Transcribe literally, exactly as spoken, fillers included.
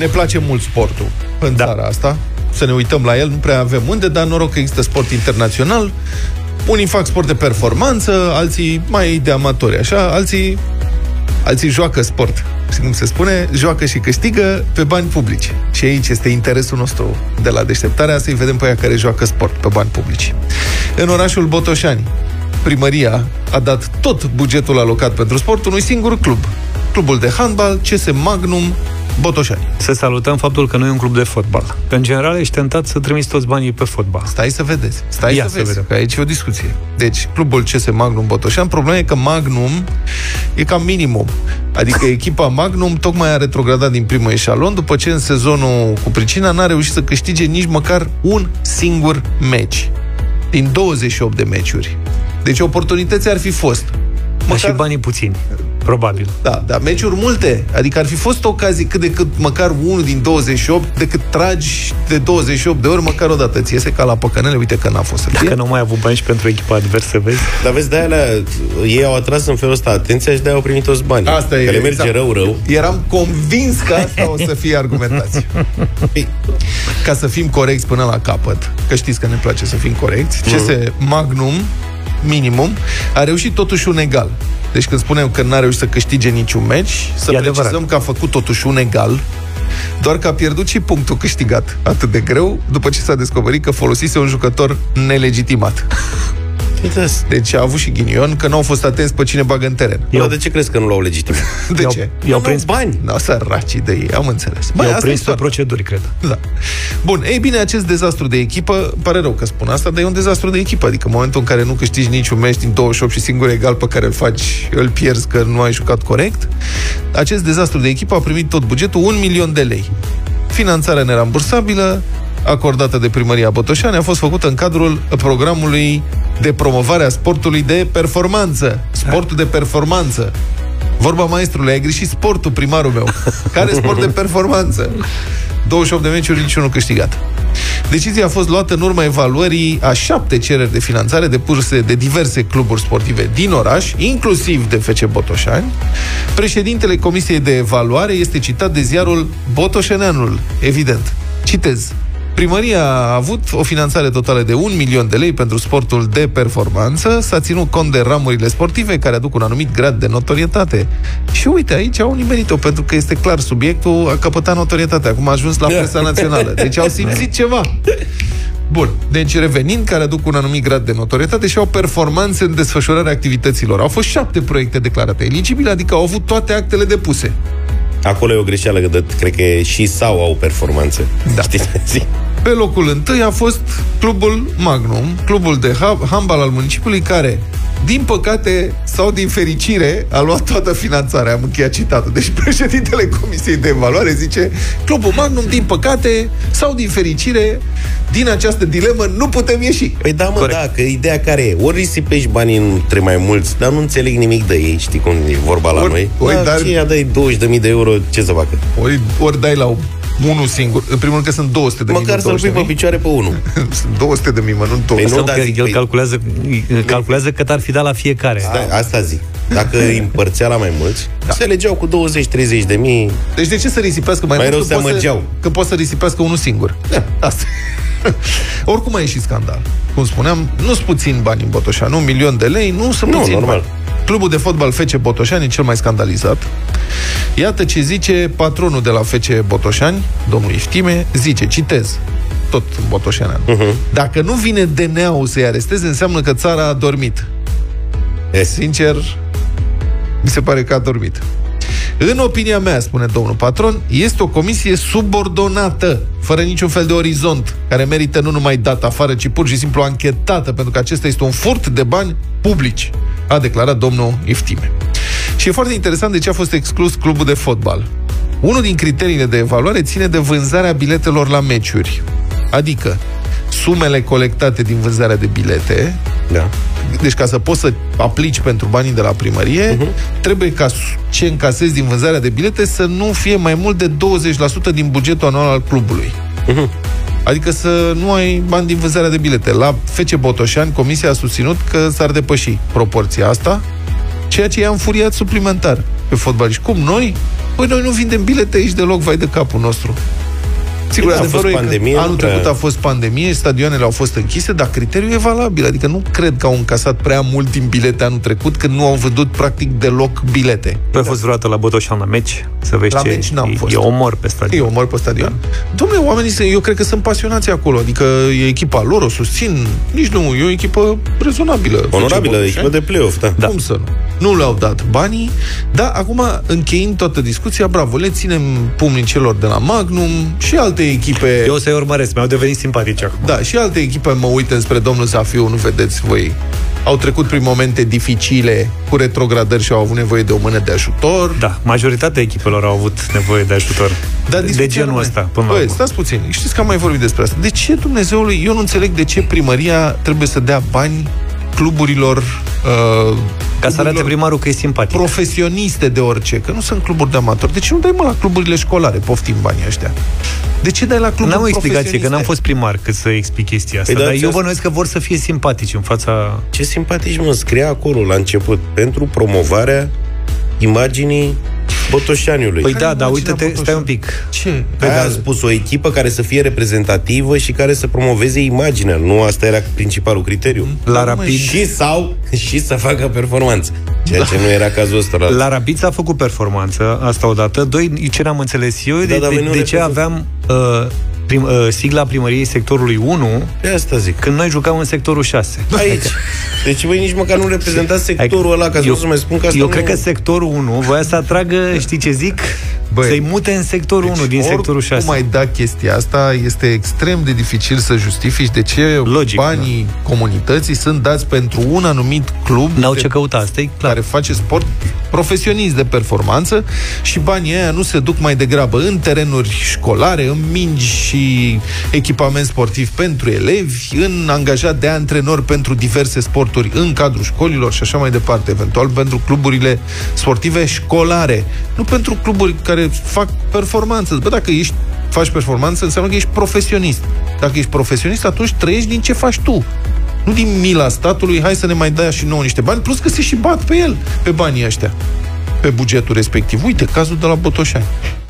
Ne place mult sportul în da. țara asta. Să ne uităm la el, nu prea avem unde, dar noroc că există sport internațional. Unii fac sport de performanță, alții mai de amatori, așa, alții, alții joacă sport. Și cum se spune, joacă și câștigă pe bani publici. Și aici este interesul nostru de la Deșteptarea, să-i vedem pe aia care joacă sport pe bani publici. În orașul Botoșani, primăria a dat tot bugetul alocat pentru sport unui singur club. Clubul de handbal C S Magnum Botoșani. Să salutăm faptul că nu e un club de fotbal. Că în general ești tentat să trimiți toți banii pe fotbal. Stai să vedeți. Stai Ia să, să vezi, vedem. că aici e o discuție. Deci, clubul C S Magnum Botoșani, problema e că Magnum e cam minimum. Adică echipa Magnum tocmai a retrogradat din primul eșalon după ce în sezonul cu pricina n-a reușit să câștige nici măcar un singur meci din douăzeci și opt de meciuri. Deci oportunități ar fi fost. Măcar... și banii puțini, probabil. Da, dar meciuri multe. Adică ar fi fost ocazii cât de cât măcar unul din douăzeci și opt, decât tragi de douăzeci și opt de ori, măcar o dată. Ți iese ca la păcănele, uite că n-a fost să fie. Dacă nu mai au bani și pentru echipa adversă, vezi? Dar vezi, de-aia la, ei au atras în felul ăsta atenția și de-aia au primit toți banii. Asta e, că le merge exact. rău, rău. Eram convins că asta o să fie argumentație. Ca să fim corecți până la capăt, că știți că ne place să fim corecți, C S Magnum, minimum, a reușit totuși un egal. Deci când spunem că n-a reușit să câștige niciun meci, să e precizăm adevărat. că a făcut totuși un egal, doar că a pierdut și punctul câștigat atât de greu, după ce s-a descoperit că folosise un jucător nelegitimat. Deci a avut și ghinion că nu au fost atenți pe cine bagă în teren. Dar de ce crezi că nu l-au legitimat? De ce? I-au prins bani. Nu, săracii de ei, am înțeles. Băi, i-au prins pe proceduri, cred. Da. Bun, ei bine, acest dezastru de echipă, pare rău că spun asta, dar e un dezastru de echipă. Adică în momentul în care nu câștigi niciun meci din douăzeci și opt și singur egal pe care îl faci, îl pierzi că nu ai jucat corect, acest dezastru de echipă a primit tot bugetul un milion de lei. Finanțarea nerambursabilă acordată de primăria Botoșani a fost făcută în cadrul programului de promovare a sportului de performanță. Sportul de performanță. Vorba maestrului, ai greșit sportul, primarul meu. Care sport de performanță? douăzeci și opt de meciuri, niciunul câștigat. Decizia a fost luată în urma evaluării a șapte cereri de finanțare depuse de diverse cluburi sportive din oraș, inclusiv de F C Botoșani. Președintele Comisiei de Evaluare este citat de ziarul Botoșeneanul, evident. Citez. Primăria a avut o finanțare totală de un milion de lei pentru sportul de performanță, s-a ținut cont de ramurile sportive care aduc un anumit grad de notorietate. Și uite, aici au nimerit-o, pentru că este clar, subiectul a căpătat notorietate, acum a ajuns la presa națională. Deci au simțit ceva. Bun, deci revenind, care aduc un anumit grad de notorietate și au performanțe în desfășurarea activităților. Au fost șapte proiecte declarate eligibile, adică au avut toate actele depuse. Acolo e o greșeală, că de, cred că și sau au performanțe. Da. Știi? Pe locul întâi a fost clubul Magnum, clubul de handbal al municipiului, care, din păcate sau din fericire, a luat toată finanțarea. Am încheiat citatul. Deci președintele Comisiei de Evaluare zice: clubul Magnum, din păcate sau din fericire, din această dilemă nu putem ieși. Păi da, mă, Corect. da, că ideea care e? Ori risipești banii între mai mulți, dar nu înțeleg nimic de ei, știi cum e vorba la Ori- noi? ori Da, dar- ce ia dai douăzeci de mii de euro, ce să facă? Ori, ori dai la unul singur. În primul rând că sunt două sute de mii. Măcar să-l pui pe picioare pe unul. Sunt două sute de mii, mă, nu două sute. Păi nu, Că dar zic, el păi- calculează, calculează cât ar fi dat la fiecare. Stai, asta zic. Dacă îi împărțea la mai mulți, da, se legeau cu douăzeci treizeci de mii. Deci de ce să risipească mai, Mai mult rău când se poți amăgeau. Că poți să risipească unul singur. Da, asta. Oricum a ieșit scandal. Cum spuneam, nu-s puțin bani în Botoșani. Un milion de lei nu sunt Nu, puțin normal. bani. Clubul de fotbal F C Botoșani e cel mai scandalizat. Iată ce zice patronul de la F C Botoșani, domnul Iftime, zice, citez, tot în botoșenean. Uh-huh. Dacă nu vine D N A-ul să-i aresteze, înseamnă că țara a dormit. Yes. Sincer, mi se pare că a dormit. În opinia mea, spune domnul patron, este o comisie subordonată, fără niciun fel de orizont, care merită nu numai dat afară, ci pur și simplu anchetată, pentru că acesta este un furt de bani publici, a declarat domnul Iftime. Și e foarte interesant de ce a fost exclus clubul de fotbal. Unul din criteriile de evaluare ține de vânzarea biletelor la meciuri. Adică, sumele colectate din vânzarea de bilete, Da. deci ca să poți să aplici pentru banii de la primărie, uh-huh. trebuie ca ce încasezi din vânzarea de bilete să nu fie mai mult de douăzeci la sută din bugetul anual al clubului. Uh-huh. Adică să nu ai bani din vânzarea de bilete. La F C Botoșani, comisia a susținut că s-ar depăși proporția asta, ceea ce i-a înfuriat suplimentar. pe fotbaliști. Cum noi? Păi noi nu vindem bilete aici deloc, vai de capul nostru. Sigur, a fost pandemie, anul prea... trecut a fost pandemie, stadioanele au fost închise, dar criteriul e valabil. Adică nu cred că au încasat prea mult din bilete anul trecut, când nu au văzut practic deloc bilete. Tu ai fost vreodată la Botoșan la meci? Să vezi la ce meci n-am e, fost. E omor pe stadion. E omor pe stadion. Da. Dom'le, oamenii, eu cred că sunt pasionați acolo. Adică e echipa lor, o susțin. Nici nu, e o echipă rezonabilă. Onorabilă, echipă de play-off, da. da. Cum să nu? Nu le-au dat banii, dar acum, încheind toată discuția, bravo, le ținem pumnii celor de la Magnum și alte echipe... Eu o să-i urmăresc, mi-au devenit simpatici acum. Da, și alte echipe mă uită spre domnul Zafiu, nu vedeți voi. Au trecut prin momente dificile cu retrogradări și au avut nevoie de o mână de ajutor. Da, majoritatea echipelor au avut nevoie de ajutor. Da, de genul ăsta, până Băi, stați puțin, știți că am mai vorbit despre asta. De ce, Dumnezeului, eu nu înțeleg de ce primăria trebuie să dea bani cluburilor uh, ca să arate primarul că e simpatic. Profesioniste de orice, că nu sunt cluburi de amatori. De ce nu dai, mă, la cluburile școlare? Poftim banii ăștia. De ce dai la cluburi N-am o profesioniste? explicație, că n-am fost primar cât să explic chestia asta. Păi, dar eu bănuiesc că vor să fie simpatici în fața... Ce simpatici, mă, scria acolo la început, pentru promovarea imaginii Botoșaniului. Păi da, dar uite-te, stai un pic. Ce? Păi a spus o echipă care să fie reprezentativă și care să promoveze imaginea. Nu asta era principalul criteriu. La Rapid și sau și să facă performanță. Ceea da. ce nu era cazul ăsta. La, la Rapid s-a făcut performanță, asta odată. Doi, ce n-am înțeles eu, da, de, de, de ce aveam uh, prim, uh, sigla primăriei sectorului unu, de asta zic. Când noi jucam în sectorul șase. Aici. Deci voi nici măcar nu reprezentați sectorul ăla, ca să eu, nu să mai spun că asta Eu nu... cred că sectorul unu voia să atragă, știi ce zic? Băi, să-i mute în sectorul deci unu din sectorul șase. Nu mai da chestia asta, este extrem de dificil să justifici de ce Logic, banii da. comunității sunt dați pentru un anumit club. N-au ce căuta, asta e clar. Care face sport profesionist de performanță și banii aia nu se duc mai degrabă în terenuri școlare, în mingi și echipament sportiv pentru elevi, în angajat de antrenori pentru diverse sporturi în cadrul școlilor și așa mai departe, eventual pentru cluburile sportive școlare, nu pentru cluburi care fac performanță. Bă, dacă ești, faci performanță, înseamnă că ești profesionist. Dacă ești profesionist, atunci trăiești din ce faci tu. Nu din mila statului, hai să ne mai dea și nouă niște bani, plus că se și bat pe el, pe banii ăștia, pe bugetul respectiv. Uite, cazul de la Botoșani.